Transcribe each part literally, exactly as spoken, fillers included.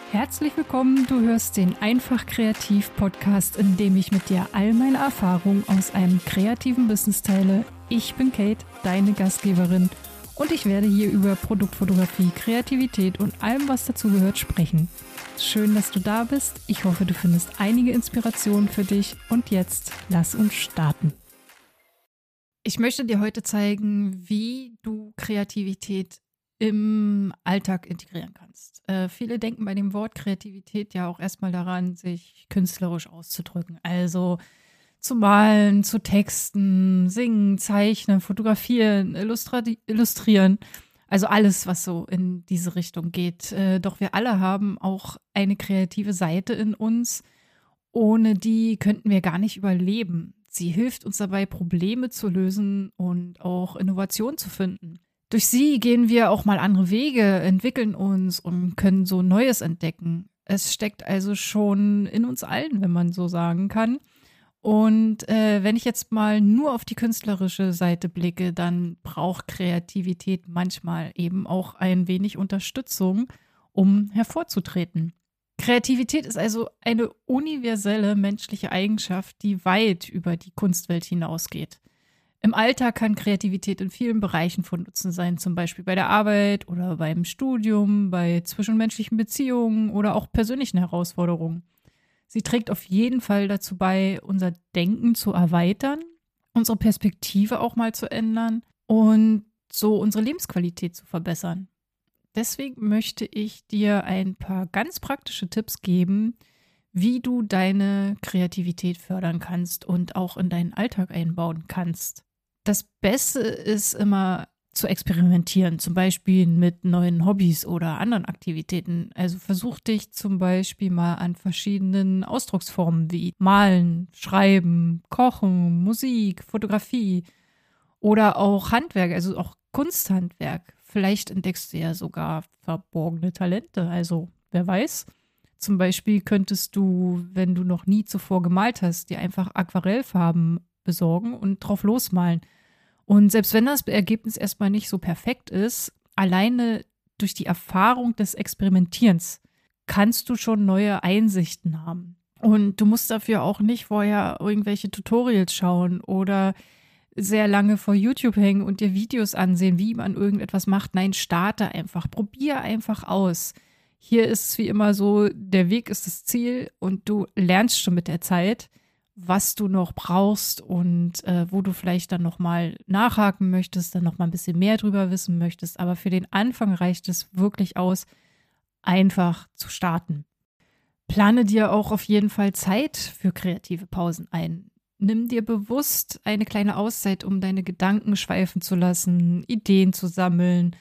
Herzlich willkommen, du hörst den Einfach Kreativ Podcast, in dem ich mit dir all meine Erfahrungen aus einem kreativen Business teile. Ich bin Kate, deine Gastgeberin, und ich werde hier über Produktfotografie, Kreativität und allem, was dazugehört, sprechen. Schön, dass du da bist. Ich hoffe, du findest einige Inspirationen für dich, und jetzt lass uns starten. Ich möchte dir heute zeigen, wie du Kreativität im Alltag integrieren kannst. Äh, viele denken bei dem Wort Kreativität ja auch erstmal daran, sich künstlerisch auszudrücken. Also zu malen, zu texten, singen, zeichnen, fotografieren, illustri- illustrieren. Also alles, was so in diese Richtung geht. Äh, doch wir alle haben auch eine kreative Seite in uns. Ohne die könnten wir gar nicht überleben. Sie hilft uns dabei, Probleme zu lösen und auch Innovation zu finden. Durch sie gehen wir auch mal andere Wege, entwickeln uns und können so Neues entdecken. Es steckt also schon in uns allen, wenn man so sagen kann. Und äh, wenn ich jetzt mal nur auf die künstlerische Seite blicke, dann braucht Kreativität manchmal eben auch ein wenig Unterstützung, um hervorzutreten. Kreativität ist also eine universelle menschliche Eigenschaft, die weit über die Kunstwelt hinausgeht. Im Alltag kann Kreativität in vielen Bereichen von Nutzen sein, zum Beispiel bei der Arbeit oder beim Studium, bei zwischenmenschlichen Beziehungen oder auch persönlichen Herausforderungen. Sie trägt auf jeden Fall dazu bei, unser Denken zu erweitern, unsere Perspektive auch mal zu ändern und so unsere Lebensqualität zu verbessern. Deswegen möchte ich dir ein paar ganz praktische Tipps geben, wie du deine Kreativität fördern kannst und auch in deinen Alltag einbauen kannst. Das Beste ist immer zu experimentieren, zum Beispiel mit neuen Hobbys oder anderen Aktivitäten. Also versuch dich zum Beispiel mal an verschiedenen Ausdrucksformen wie Malen, Schreiben, Kochen, Musik, Fotografie oder auch Handwerk, also auch Kunsthandwerk. Vielleicht entdeckst du ja sogar verborgene Talente, also wer weiß. Zum Beispiel könntest du, wenn du noch nie zuvor gemalt hast, dir einfach Aquarellfarben besorgen und drauf losmalen. Und selbst wenn das Ergebnis erstmal nicht so perfekt ist, alleine durch die Erfahrung des Experimentierens kannst du schon neue Einsichten haben. Und du musst dafür auch nicht vorher irgendwelche Tutorials schauen oder sehr lange vor YouTube hängen und dir Videos ansehen, wie man irgendetwas macht. Nein, starte einfach, probier einfach aus. Hier ist es wie immer so, der Weg ist das Ziel und du lernst schon mit der Zeit, was du noch brauchst und äh, wo du vielleicht dann nochmal nachhaken möchtest, dann nochmal ein bisschen mehr drüber wissen möchtest. Aber für den Anfang reicht es wirklich aus, einfach zu starten. Plane dir auch auf jeden Fall Zeit für kreative Pausen ein. Nimm dir bewusst eine kleine Auszeit, um deine Gedanken schweifen zu lassen, Ideen zu sammeln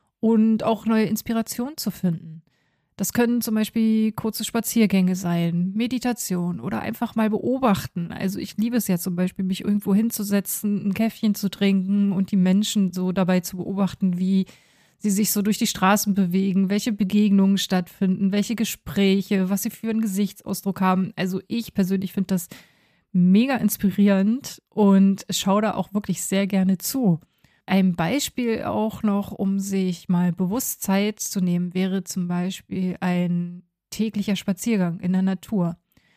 und auch neue Inspirationen zu finden. Das können zum Beispiel kurze Spaziergänge sein, Meditation oder einfach mal beobachten. Also ich liebe es ja zum Beispiel, mich irgendwo hinzusetzen, ein Käffchen zu trinken und die Menschen so dabei zu beobachten, wie sie sich so durch die Straßen bewegen, welche Begegnungen stattfinden, welche Gespräche, was sie für einen Gesichtsausdruck haben. Also ich persönlich finde das mega inspirierend und schaue da auch wirklich sehr gerne zu. Ein Beispiel auch noch, um sich mal bewusst Zeit zu nehmen, wäre zum Beispiel ein täglicher Spaziergang in der Natur,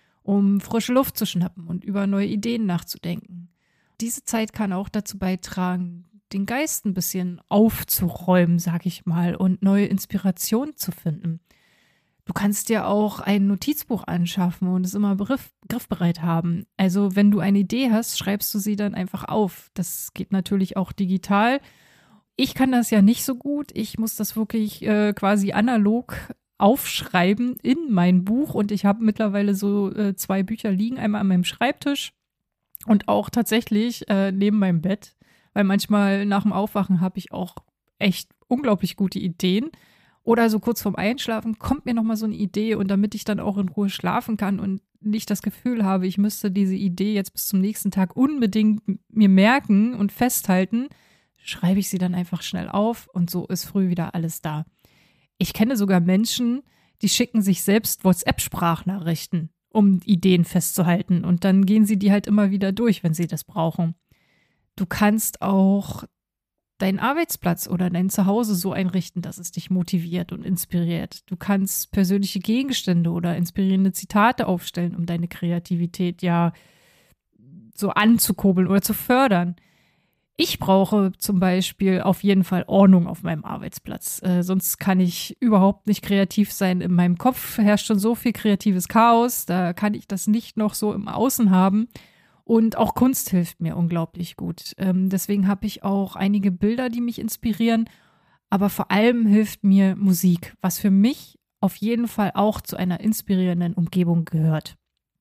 um frische Luft zu schnappen und über neue Ideen nachzudenken. Diese Zeit kann auch dazu beitragen, den Geist ein bisschen aufzuräumen, sag ich mal, und neue Inspirationen zu finden. Du kannst dir auch ein Notizbuch anschaffen und es immer griff, griffbereit haben. Also wenn du eine Idee hast, schreibst du sie dann einfach auf. Das geht natürlich auch digital. Ich kann das ja nicht so gut. Ich muss das wirklich äh, quasi analog aufschreiben in mein Buch. Und ich habe mittlerweile so äh, zwei Bücher liegen, einmal an meinem Schreibtisch und auch tatsächlich äh, neben meinem Bett. Weil manchmal nach dem Aufwachen habe ich auch echt unglaublich gute Ideen. Oder so kurz vorm Einschlafen kommt mir nochmal so eine Idee, und damit ich dann auch in Ruhe schlafen kann und nicht das Gefühl habe, ich müsste diese Idee jetzt bis zum nächsten Tag unbedingt mir merken und festhalten, schreibe ich sie dann einfach schnell auf und so ist früh wieder alles da. Ich kenne sogar Menschen, die schicken sich selbst WhatsApp-Sprachnachrichten, um Ideen festzuhalten, und dann gehen sie die halt immer wieder durch, wenn sie das brauchen. Du kannst auch deinen Arbeitsplatz oder dein Zuhause so einrichten, dass es dich motiviert und inspiriert. Du kannst persönliche Gegenstände oder inspirierende Zitate aufstellen, um deine Kreativität ja so anzukurbeln oder zu fördern. Ich brauche zum Beispiel auf jeden Fall Ordnung auf meinem Arbeitsplatz. Äh, sonst kann ich überhaupt nicht kreativ sein. In meinem Kopf herrscht schon so viel kreatives Chaos. Da kann ich das nicht noch so im Außen haben. Und auch Kunst hilft mir unglaublich gut. Ähm, deswegen habe ich auch einige Bilder, die mich inspirieren. Aber vor allem hilft mir Musik, was für mich auf jeden Fall auch zu einer inspirierenden Umgebung gehört.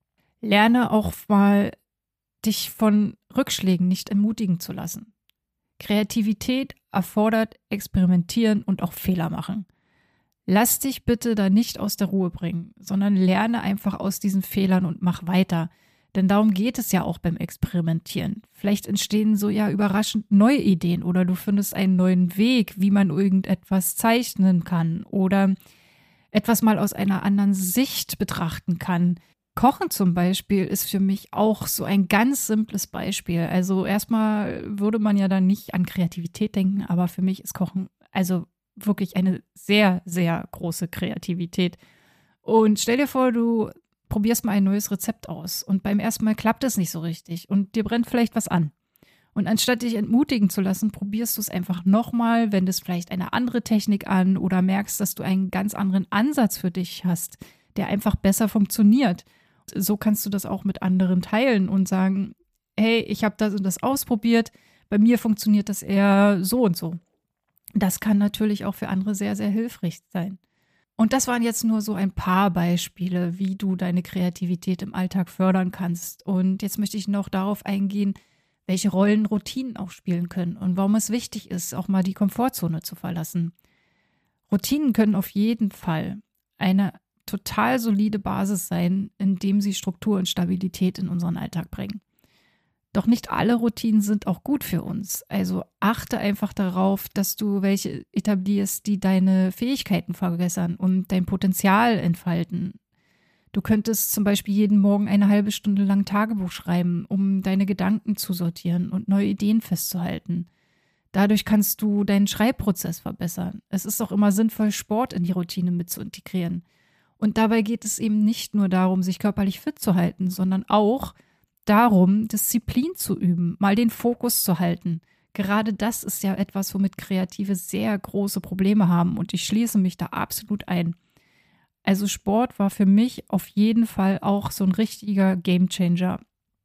Lerne auch mal, dich von Rückschlägen nicht entmutigen zu lassen. Kreativität erfordert Experimentieren und auch Fehler machen. Lass dich bitte da nicht aus der Ruhe bringen, sondern lerne einfach aus diesen Fehlern und mach weiter. Denn darum geht es ja auch beim Experimentieren. Vielleicht entstehen so ja überraschend neue Ideen oder du findest einen neuen Weg, wie man irgendetwas zeichnen kann oder etwas mal aus einer anderen Sicht betrachten kann. Kochen zum Beispiel ist für mich auch so ein ganz simples Beispiel. Also erstmal würde man ja dann nicht an Kreativität denken, aber für mich ist Kochen also wirklich eine sehr, sehr große Kreativität. Und stell dir vor, du probierst mal ein neues Rezept aus und beim ersten Mal klappt es nicht so richtig und dir brennt vielleicht was an. Und anstatt dich entmutigen zu lassen, probierst du es einfach nochmal, wendest vielleicht eine andere Technik an oder merkst, dass du einen ganz anderen Ansatz für dich hast, der einfach besser funktioniert. So kannst du das auch mit anderen teilen und sagen, hey, ich habe das und das ausprobiert, bei mir funktioniert das eher so und so. Das kann natürlich auch für andere sehr, sehr hilfreich sein. Und das waren jetzt nur so ein paar Beispiele, wie du deine Kreativität im Alltag fördern kannst. Und jetzt möchte ich noch darauf eingehen, welche Rollen Routinen auch spielen können und warum es wichtig ist, auch mal die Komfortzone zu verlassen. Routinen können auf jeden Fall eine total solide Basis sein, indem sie Struktur und Stabilität in unseren Alltag bringen. Doch nicht alle Routinen sind auch gut für uns. Also achte einfach darauf, dass du welche etablierst, die deine Fähigkeiten verbessern und dein Potenzial entfalten. Du könntest zum Beispiel jeden Morgen eine halbe Stunde lang Tagebuch schreiben, um deine Gedanken zu sortieren und neue Ideen festzuhalten. Dadurch kannst du deinen Schreibprozess verbessern. Es ist auch immer sinnvoll, Sport in die Routine mit zu integrieren. Und dabei geht es eben nicht nur darum, sich körperlich fit zu halten, sondern auch darum, Disziplin zu üben, mal den Fokus zu halten. Gerade das ist ja etwas, womit Kreative sehr große Probleme haben und ich schließe mich da absolut ein. Also Sport war für mich auf jeden Fall auch so ein richtiger Gamechanger.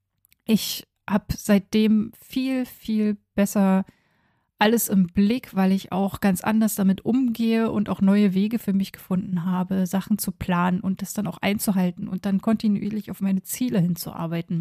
Ich habe seitdem viel, viel besser alles im Blick, weil ich auch ganz anders damit umgehe und auch neue Wege für mich gefunden habe, Sachen zu planen und das dann auch einzuhalten und dann kontinuierlich auf meine Ziele hinzuarbeiten.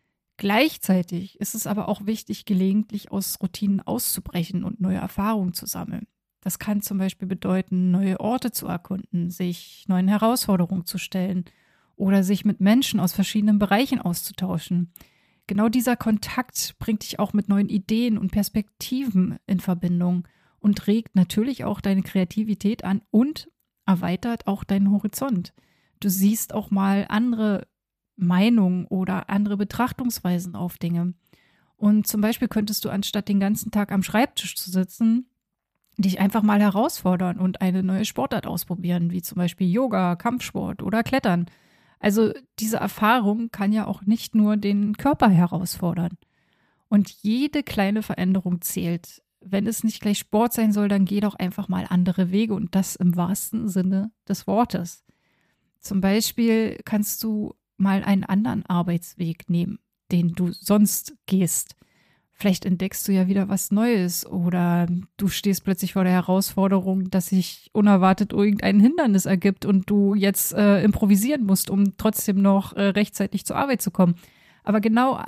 Gleichzeitig ist es aber auch wichtig, gelegentlich aus Routinen auszubrechen und neue Erfahrungen zu sammeln. Das kann zum Beispiel bedeuten, neue Orte zu erkunden, sich neuen Herausforderungen zu stellen oder sich mit Menschen aus verschiedenen Bereichen auszutauschen. Genau dieser Kontakt bringt dich auch mit neuen Ideen und Perspektiven in Verbindung und regt natürlich auch deine Kreativität an und erweitert auch deinen Horizont. Du siehst auch mal andere Meinungen oder andere Betrachtungsweisen auf Dinge. Und zum Beispiel könntest du, anstatt den ganzen Tag am Schreibtisch zu sitzen, dich einfach mal herausfordern und eine neue Sportart ausprobieren, wie zum Beispiel Yoga, Kampfsport oder Klettern. Also diese Erfahrung kann ja auch nicht nur den Körper herausfordern. Und jede kleine Veränderung zählt. Wenn es nicht gleich Sport sein soll, dann geh doch einfach mal andere Wege und das im wahrsten Sinne des Wortes. Zum Beispiel kannst du mal einen anderen Arbeitsweg nehmen, den du sonst gehst. Vielleicht entdeckst du ja wieder was Neues oder du stehst plötzlich vor der Herausforderung, dass sich unerwartet irgendein Hindernis ergibt und du jetzt äh, improvisieren musst, um trotzdem noch äh, rechtzeitig zur Arbeit zu kommen. Aber genau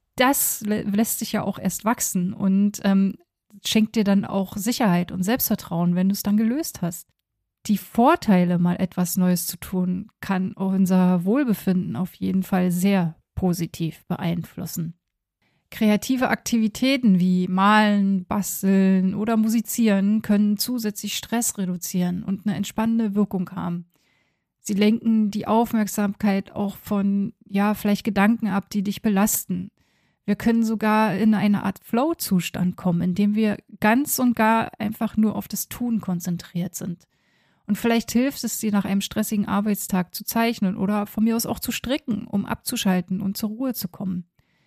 das lä- lässt sich ja auch erst wachsen und ähm, schenkt dir dann auch Sicherheit und Selbstvertrauen, wenn du es dann gelöst hast. Die Vorteile, mal etwas Neues zu tun, kann unser Wohlbefinden auf jeden Fall sehr positiv beeinflussen. Kreative Aktivitäten wie Malen, Basteln oder Musizieren können zusätzlich Stress reduzieren und eine entspannende Wirkung haben. Sie lenken die Aufmerksamkeit auch von, ja, vielleicht Gedanken ab, die dich belasten. Wir können sogar in eine Art Flow-Zustand kommen, in dem wir ganz und gar einfach nur auf das Tun konzentriert sind. Und vielleicht hilft es dir, nach einem stressigen Arbeitstag zu zeichnen oder von mir aus auch zu stricken, um abzuschalten und zur Ruhe zu kommen.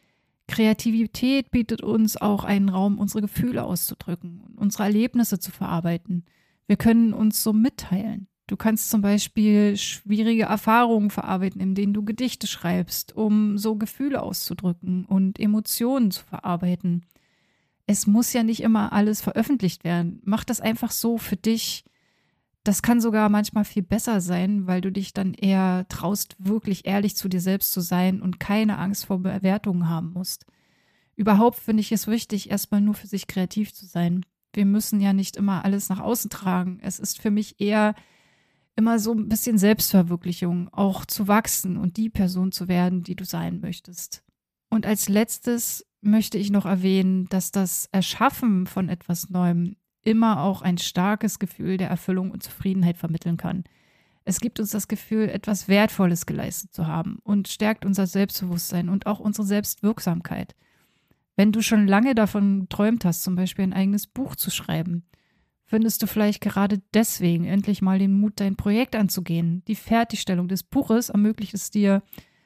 Kreativität bietet uns auch einen Raum, unsere Gefühle auszudrücken und unsere Erlebnisse zu verarbeiten. Wir können uns so mitteilen. Du kannst zum Beispiel schwierige Erfahrungen verarbeiten, in denen du Gedichte schreibst, um so Gefühle auszudrücken und Emotionen zu verarbeiten. Es muss ja nicht immer alles veröffentlicht werden. Mach das einfach so für dich. Das kann sogar manchmal viel besser sein, weil du dich dann eher traust, wirklich ehrlich zu dir selbst zu sein und keine Angst vor Bewertungen haben musst. Überhaupt finde ich es wichtig, erstmal nur für sich kreativ zu sein. Wir müssen ja nicht immer alles nach außen tragen. Es ist für mich eher immer so ein bisschen Selbstverwirklichung, auch zu wachsen und die Person zu werden, die du sein möchtest. Und als letztes möchte ich noch erwähnen, dass das Erschaffen von etwas Neuem immer auch ein starkes Gefühl der Erfüllung und Zufriedenheit vermitteln kann. Es gibt uns das Gefühl, etwas Wertvolles geleistet zu haben und stärkt unser Selbstbewusstsein und auch unsere Selbstwirksamkeit. Wenn du schon lange davon geträumt hast, zum Beispiel ein eigenes Buch zu schreiben, findest du vielleicht gerade deswegen endlich mal den Mut, dein Projekt anzugehen. Die Fertigstellung des Buches ermöglicht es dir,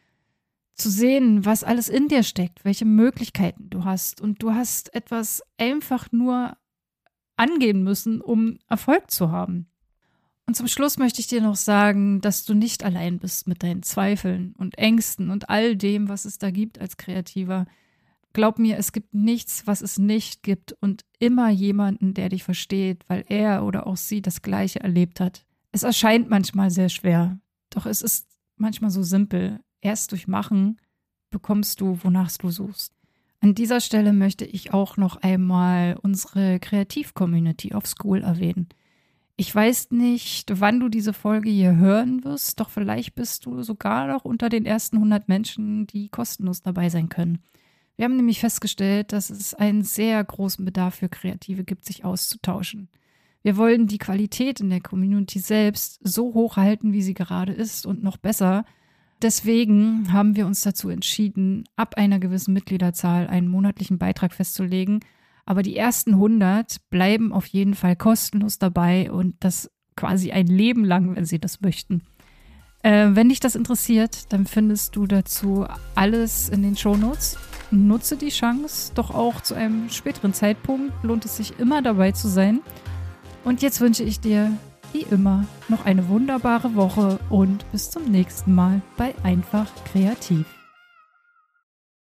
zu sehen, was alles in dir steckt, welche Möglichkeiten du hast. Und du hast etwas einfach nur angehen müssen, um Erfolg zu haben. Und zum Schluss möchte ich dir noch sagen, dass du nicht allein bist mit deinen Zweifeln und Ängsten und all dem, was es da gibt als Kreativer. Glaub mir, es gibt nichts, was es nicht gibt und immer jemanden, der dich versteht, weil er oder auch sie das Gleiche erlebt hat. Es erscheint manchmal sehr schwer, doch es ist manchmal so simpel. Erst durch Machen bekommst du, wonach du suchst. An dieser Stelle möchte ich auch noch einmal unsere Kreativ-Community auf Skool erwähnen. Ich weiß nicht, wann du diese Folge hier hören wirst, doch vielleicht bist du sogar noch unter den ersten hundert Menschen, die kostenlos dabei sein können. Wir haben nämlich festgestellt, dass es einen sehr großen Bedarf für Kreative gibt, sich auszutauschen. Wir wollen die Qualität in der Community selbst so hoch halten, wie sie gerade ist und noch besser. Deswegen haben wir uns dazu entschieden, ab einer gewissen Mitgliederzahl einen monatlichen Beitrag festzulegen. Aber die ersten hundert bleiben auf jeden Fall kostenlos dabei und das quasi ein Leben lang, wenn sie das möchten. Äh, wenn dich das interessiert, dann findest du dazu alles in den Shownotes. Nutze die Chance, doch auch zu einem späteren Zeitpunkt lohnt es sich immer dabei zu sein. Und jetzt wünsche ich dir, wie immer, noch eine wunderbare Woche und bis zum nächsten Mal bei Einfach Kreativ.